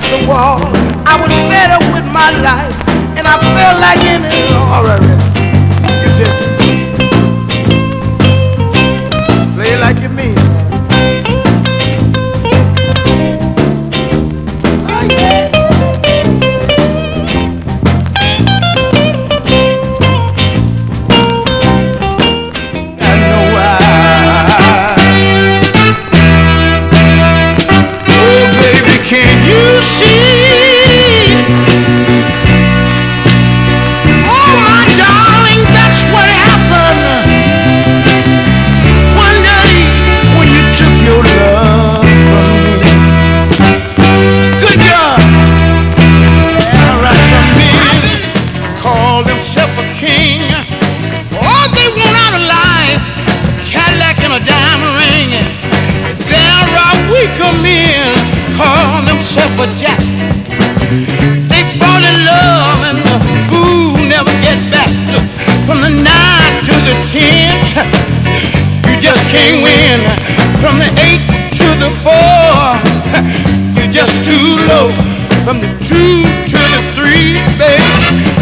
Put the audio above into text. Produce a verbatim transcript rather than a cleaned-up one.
the wall. I was fed up with my life, and I felt like in it. All right, Red. You just play it like you mean it. Oh, yeah. Can you see? Oh, my darling, that's what happened one day when you took your love from me. Good God. There are some men call themselves a king. All they want out of life, Cadillac and a diamond ring. There are weaker men call themselves a jack. They fall in love and the fool never get back. Look, from the nine to the ten, you just can't win. From the eight to the four, you're just too low. From the two to the three, baby,